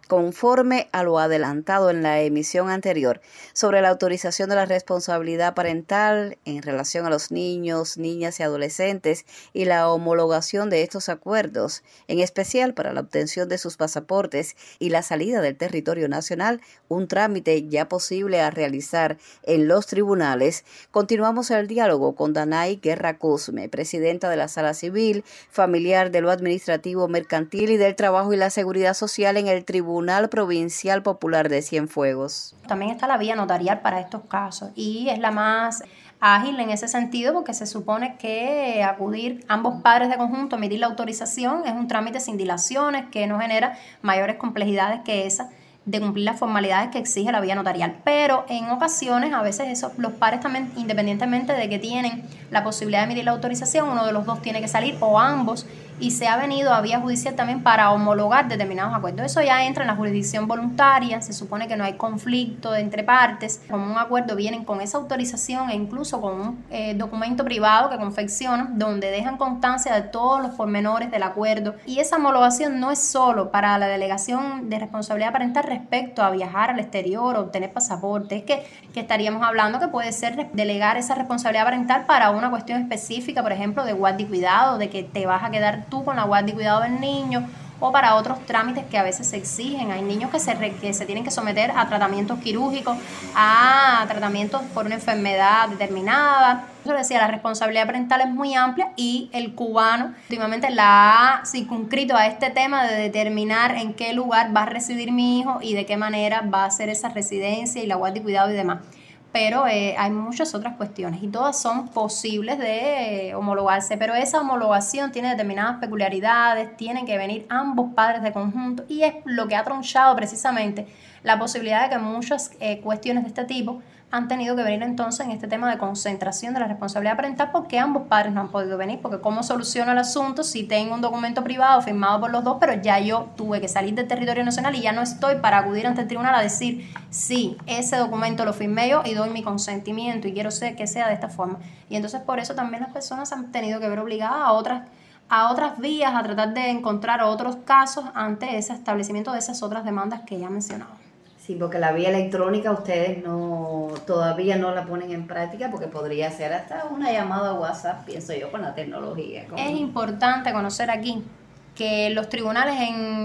Conforme a lo adelantado en la emisión anterior sobre la autorización de la responsabilidad parental en relación a los niños, niñas y adolescentes y la homologación de estos acuerdos, en especial para la obtención de sus pasaportes y la salida del territorio nacional, un trámite ya posible a realizar en los tribunales, continuamos el diálogo con Danay Guerra Cosme, presidenta de la Sala Civil, Familiar, de lo Administrativo, Mercantil y del Trabajo y la Seguridad Social en el Tribunal Provincial Popular de Cienfuegos. También está la vía notarial para estos casos y es la más ágil en ese sentido porque se supone que acudir ambos padres de conjunto, emitir la autorización, es un trámite sin dilaciones que no genera mayores complejidades que esa de cumplir las formalidades que exige la vía notarial. Pero en ocasiones, a veces los padres también, independientemente de que tienen la posibilidad de emitir la autorización, uno de los dos tiene que salir o ambos, y se ha venido a vía judicial también para homologar determinados acuerdos. Eso ya entra en la jurisdicción voluntaria, se supone que no hay conflicto entre partes, como un acuerdo vienen con esa autorización e incluso con un documento privado que confeccionan, donde dejan constancia de todos los pormenores del acuerdo. Y esa homologación no es solo para la delegación de responsabilidad parental respecto a viajar al exterior o obtener pasaporte, es que estaríamos hablando que puede ser delegar esa responsabilidad parental para una cuestión específica, por ejemplo, de guardia y cuidado, de que te vas a quedar tú con la guardia y cuidado del niño, o para otros trámites que a veces se exigen. Hay niños que se tienen que someter a tratamientos quirúrgicos, a tratamientos por una enfermedad determinada. Yo decía, la responsabilidad parental es muy amplia y el cubano últimamente la ha circunscrito a este tema de determinar en qué lugar va a residir mi hijo y de qué manera va a ser esa residencia y la guardia y cuidado y demás. Pero hay muchas otras cuestiones y todas son posibles de homologarse, pero esa homologación tiene determinadas peculiaridades, tienen que venir ambos padres de conjunto y es lo que ha tronchado precisamente la posibilidad de que muchas cuestiones de este tipo han tenido que venir entonces en este tema de concentración de la responsabilidad parental porque ambos padres no han podido venir, porque ¿cómo soluciono el asunto si tengo un documento privado firmado por los dos, pero ya yo tuve que salir del territorio nacional y ya no estoy para acudir ante el tribunal a decir, sí, ese documento lo firmé yo y doy mi consentimiento y quiero que sea de esta forma? Y entonces por eso también las personas han tenido que ver obligadas a otras vías, a tratar de encontrar otros casos ante ese establecimiento de esas otras demandas que ya he mencionado. Sí, porque la vía electrónica ustedes todavía no la ponen en práctica porque podría ser hasta una llamada a WhatsApp, pienso yo, con la tecnología. Es importante conocer aquí que los tribunales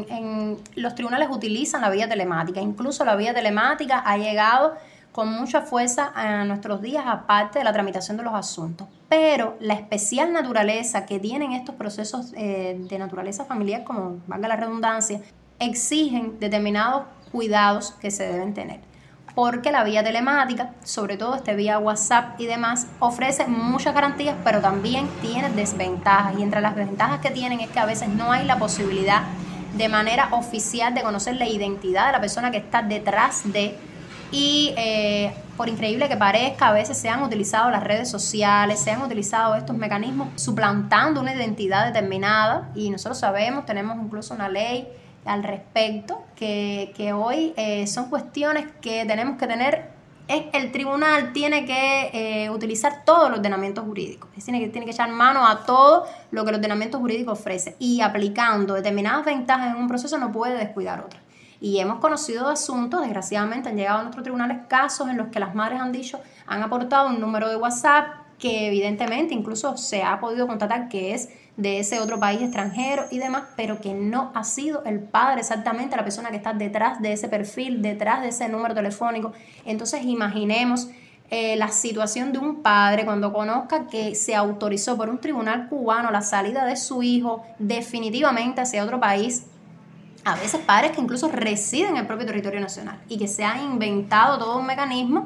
los tribunales utilizan la vía telemática, incluso la vía telemática ha llegado con mucha fuerza a nuestros días, aparte de la tramitación de los asuntos. Pero la especial naturaleza que tienen estos procesos de naturaleza familiar, como valga la redundancia, exigen determinados cuidados que se deben tener. Porque la vía telemática, sobre todo vía WhatsApp y demás, ofrece muchas garantías, pero también tiene desventajas. Y entre las desventajas que tienen es que a veces no hay la posibilidad de manera oficial de conocer la identidad de la persona que está detrás de. Y por increíble que parezca, a veces se han utilizado las redes sociales, se han utilizado estos mecanismos suplantando una identidad determinada. Y nosotros sabemos, tenemos incluso una ley al respecto, que hoy son cuestiones que tenemos que tener. El tribunal tiene que utilizar todos los ordenamientos jurídicos, tiene que echar mano a todo lo que el ordenamiento jurídico ofrece y aplicando determinadas ventajas en un proceso no puede descuidar otras. Y hemos conocido asuntos, desgraciadamente han llegado a nuestros tribunales casos en los que las madres han aportado un número de WhatsApp que evidentemente incluso se ha podido constatar que es de ese otro país extranjero y demás, pero que no ha sido el padre exactamente la persona que está detrás de ese perfil, detrás de ese número telefónico. Entonces imaginemos la situación de un padre cuando conozca que se autorizó por un tribunal cubano la salida de su hijo definitivamente hacia otro país. A veces padres que incluso residen en el propio territorio nacional y que se han inventado todo un mecanismo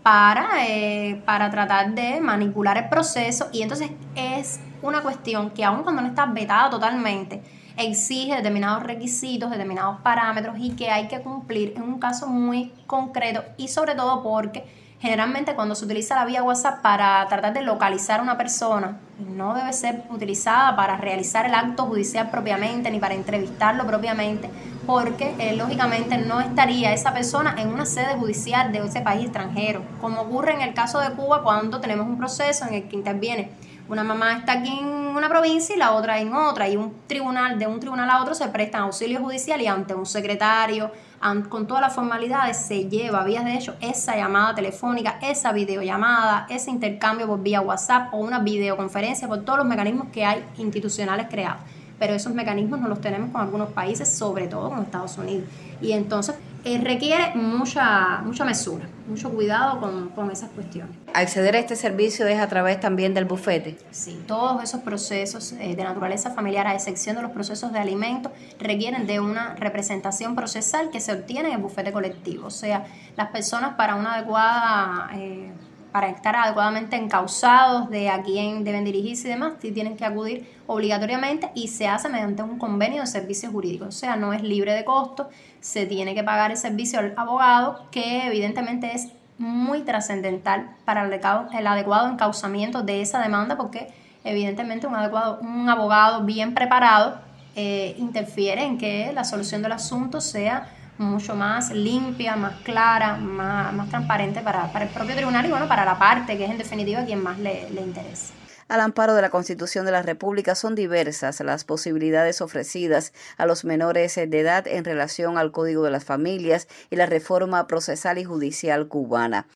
para tratar de manipular el proceso, y entonces es una cuestión que aun cuando no está vetada totalmente, exige determinados requisitos, determinados parámetros y que hay que cumplir en un caso muy concreto, y sobre todo porque generalmente cuando se utiliza la vía WhatsApp para tratar de localizar a una persona, no debe ser utilizada para realizar el acto judicial propiamente ni para entrevistarlo propiamente, porque lógicamente no estaría esa persona en una sede judicial de ese país extranjero, como ocurre en el caso de Cuba cuando tenemos un proceso en el que interviene Una mamá está aquí en una provincia y la otra en otra, y de un tribunal a otro se prestan auxilio judicial y ante un secretario, con todas las formalidades, se lleva a vías de hecho esa llamada telefónica, esa videollamada, ese intercambio por vía WhatsApp o una videoconferencia por todos los mecanismos que hay institucionales creados. Pero esos mecanismos no los tenemos con algunos países, sobre todo con Estados Unidos. Y entonces requiere mucha mesura, mucho cuidado con esas cuestiones. ¿Acceder a este servicio es a través también del bufete? Sí, todos esos procesos de naturaleza familiar, a excepción de los procesos de alimentos, requieren de una representación procesal que se obtiene en el bufete colectivo. O sea, las personas para una adecuada... para estar adecuadamente encausados de a quién deben dirigirse y demás, tienen que acudir obligatoriamente y se hace mediante un convenio de servicios jurídicos. O sea, no es libre de costo, se tiene que pagar el servicio al abogado, que evidentemente es muy trascendental para el adecuado encauzamiento de esa demanda, porque evidentemente un abogado bien preparado interfiere en que la solución del asunto sea mucho más limpia, más clara, más transparente para el propio tribunal y bueno, para la parte, que es en definitiva quien más le interesa. Al amparo de la Constitución de la República son diversas las posibilidades ofrecidas a los menores de edad en relación al Código de las Familias y la reforma procesal y judicial cubana.